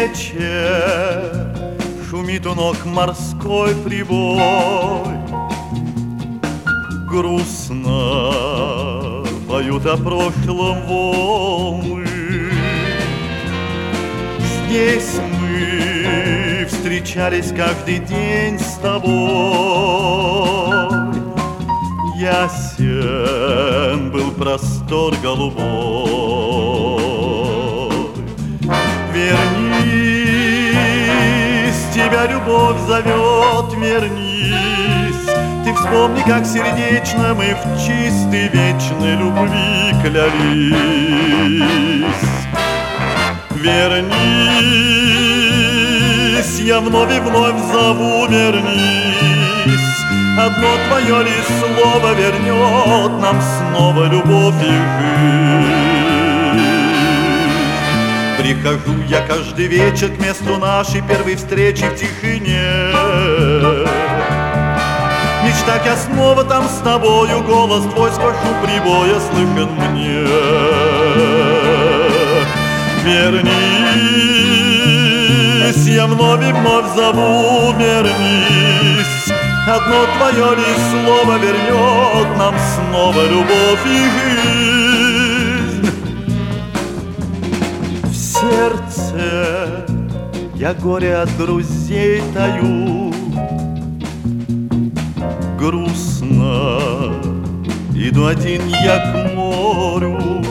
вечер, шумит у ног морской прибой. Грустно поют о прошлом волны. Здесь мы встречались каждый день с тобой. Ясен был простор голубой. Вернись, тебя любовь зовет, вернись. Ты вспомни, как сердечно мы в чистой вечной любви клялись. Вернись, я вновь и вновь зову, вернись. Одно твое лишь слово вернет нам снова любовь и жизнь. Прихожу я каждый вечер к месту нашей первой встречи в тишине. Мечтать я снова там с тобою, голос твой сквозь шум прибоя слышен мне. Вернись, я вновь и вновь зову, вернись. Одно твое лишь слово вернет нам снова любовь и жизнь. В сердце я горе от друзей таю. Грустно иду один я к морю.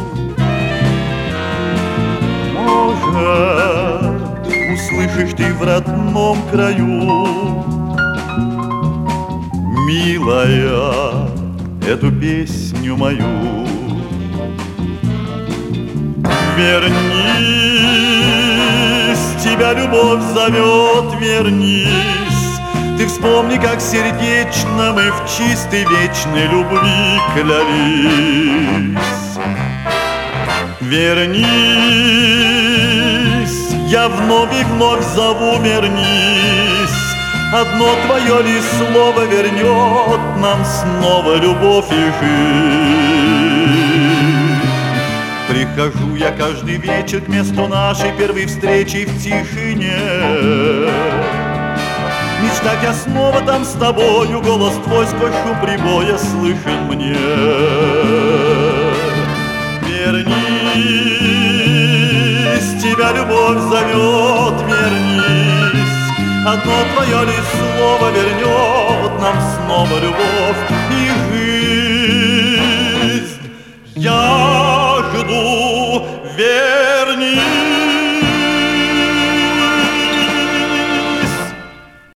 Может, услышишь ты в родном краю, милая, эту песню мою. Вернись, тебя любовь зовет, вернись. Ты вспомни, как сердечно мы в чистой вечной любви клялись. Вернись, я вновь и вновь зову, вернись. Одно твое лишь слово вернет нам снова любовь и жизнь. Прихожу я каждый вечер к месту нашей первой встречи в тишине. Мечтать я снова там с тобою, голос твой сквозь шум прибоя слышен мне. Вернись, тебя любовь зовет, вернись. Одно твое лишь слово вернет нам снова любовь и жизнь. Я жду, верь.